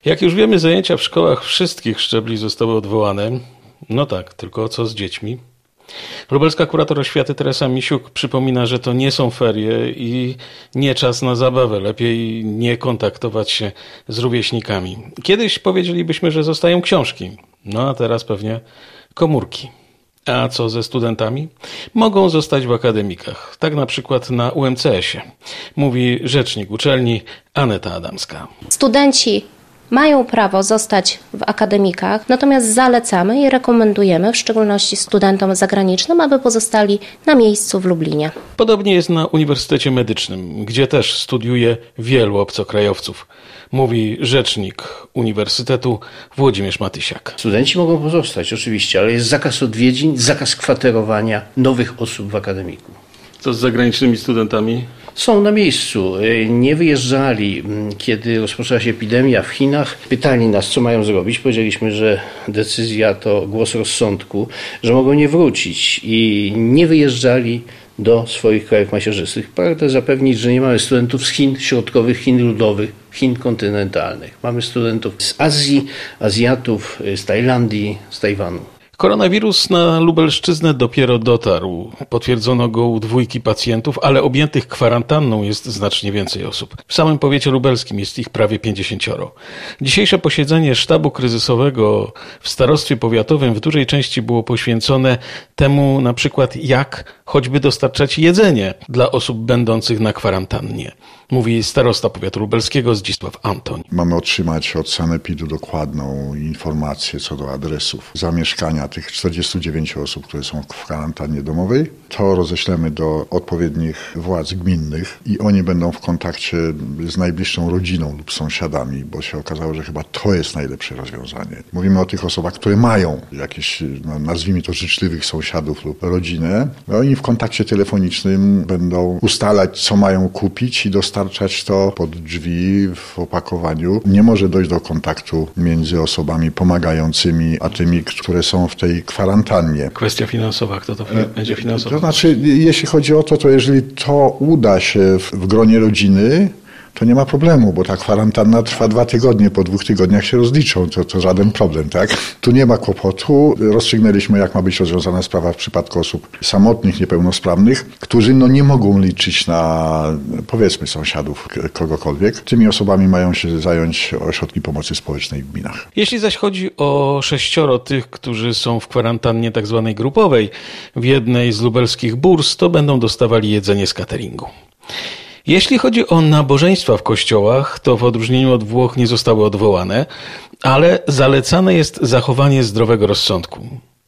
Jak już wiemy, zajęcia w szkołach wszystkich szczebli zostały odwołane. No tak, tylko co z dziećmi? Lubelska kurator oświaty Teresa Misiuk przypomina, że to nie są ferie i nie czas na zabawę. Lepiej nie kontaktować się z rówieśnikami. Kiedyś powiedzielibyśmy, że zostają książki. No a teraz pewnie komórki. A co ze studentami? Mogą zostać w akademikach. Tak na przykład na UMCS-ie. Mówi rzecznik uczelni Aneta Adamska. Studenci mają prawo zostać w akademikach, natomiast zalecamy i rekomendujemy, w szczególności studentom zagranicznym, aby pozostali na miejscu w Lublinie. Podobnie jest na Uniwersytecie Medycznym, gdzie też studiuje wielu obcokrajowców. Mówi rzecznik Uniwersytetu Włodzimierz Matysiak. Studenci mogą pozostać oczywiście, ale jest zakaz odwiedzin, zakaz kwaterowania nowych osób w akademiku. Co z zagranicznymi studentami? Są na miejscu. Nie wyjeżdżali, kiedy rozpoczęła się epidemia w Chinach. Pytali nas, co mają zrobić. Powiedzieliśmy, że decyzja to głos rozsądku, że mogą nie wrócić i nie wyjeżdżali do swoich krajów macierzystych. Pragnę zapewnić, że nie mamy studentów z Chin środkowych, Chin ludowych, Chin kontynentalnych. Mamy studentów z Azji, Azjatów, z Tajlandii, z Tajwanu. Koronawirus na Lubelszczyznę dopiero dotarł. Potwierdzono go u 2 pacjentów, ale objętych kwarantanną jest znacznie więcej osób. W samym powiecie lubelskim jest ich prawie 50. Dzisiejsze posiedzenie sztabu kryzysowego w starostwie powiatowym w dużej części było poświęcone temu na przykład jak choćby dostarczać jedzenie dla osób będących na kwarantannie. Mówi starosta powiatu lubelskiego Zdzisław Antoń. Mamy otrzymać od sanepidu dokładną informację co do adresów zamieszkania tych 49 osób, które są w kwarantannie domowej. To roześlemy do odpowiednich władz gminnych i oni będą w kontakcie z najbliższą rodziną lub sąsiadami, bo się okazało, że chyba to jest najlepsze rozwiązanie. Mówimy o tych osobach, które mają jakieś, nazwijmy to, życzliwych sąsiadów lub rodzinę. Oni w kontakcie telefonicznym będą ustalać, co mają kupić i dostarczać to pod drzwi w opakowaniu. Nie może dojść do kontaktu między osobami pomagającymi, a tymi, które są w tej kwarantannie. Kwestia finansowa, kto to będzie finansował? To znaczy, jeśli chodzi o to, to jeżeli to uda się w gronie rodziny, to nie ma problemu, bo ta kwarantanna trwa 2 tygodnie, po 2 tygodniach się rozliczą, to żaden problem, tak? Tu nie ma kłopotu. Rozstrzygnęliśmy, jak ma być rozwiązana sprawa w przypadku osób samotnych, niepełnosprawnych, którzy nie mogą liczyć na, powiedzmy, sąsiadów, kogokolwiek. Tymi osobami mają się zająć ośrodki pomocy społecznej w gminach. Jeśli zaś chodzi o 6 tych, którzy są w kwarantannie tak zwanej grupowej, w jednej z lubelskich burs, to będą dostawali jedzenie z cateringu. Jeśli chodzi o nabożeństwa w kościołach, to w odróżnieniu od Włoch nie zostały odwołane, ale zalecane jest zachowanie zdrowego rozsądku.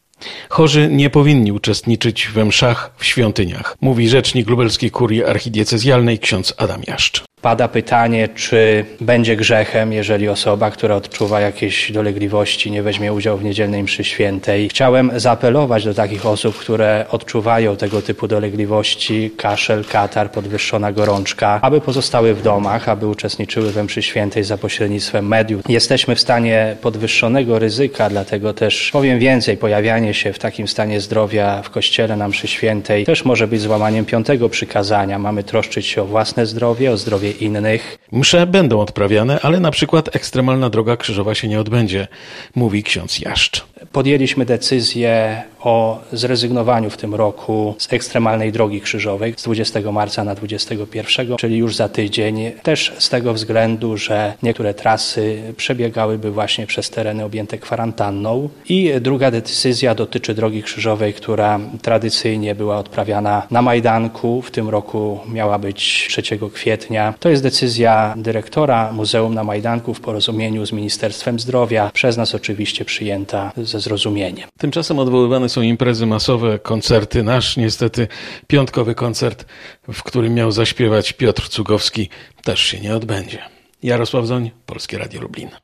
Chorzy nie powinni uczestniczyć we mszach w świątyniach, mówi rzecznik lubelskiej kurii archidiecezjalnej ksiądz Adam Jaszcz. Pada pytanie, czy będzie grzechem, jeżeli osoba, która odczuwa jakieś dolegliwości, nie weźmie udziału w niedzielnej mszy świętej. Chciałem zaapelować do takich osób, które odczuwają tego typu dolegliwości, kaszel, katar, podwyższona gorączka, aby pozostały w domach, aby uczestniczyły we mszy świętej za pośrednictwem mediów. Jesteśmy w stanie podwyższonego ryzyka, dlatego też powiem więcej, pojawianie się w takim stanie zdrowia w kościele na mszy świętej też może być złamaniem 5. przykazania. Mamy troszczyć się o własne zdrowie, o zdrowie innych. Msze będą odprawiane, ale na przykład ekstremalna droga krzyżowa się nie odbędzie, mówi ksiądz Jaszcz. Podjęliśmy decyzję o zrezygnowaniu w tym roku z ekstremalnej drogi krzyżowej z 20 marca na 21, czyli już za tydzień. Też z tego względu, że niektóre trasy przebiegałyby właśnie przez tereny objęte kwarantanną. I druga decyzja dotyczy drogi krzyżowej, która tradycyjnie była odprawiana na Majdanku. W tym roku miała być 3 kwietnia. To jest decyzja dyrektora Muzeum na Majdanku w porozumieniu z Ministerstwem Zdrowia. Przez nas oczywiście przyjęta ze zrozumieniem. Tymczasem odwoływane są imprezy masowe, koncerty. Nasz niestety piątkowy koncert, w którym miał zaśpiewać Piotr Cugowski, też się nie odbędzie. Jarosław Zoń, Polskie Radio Lublin.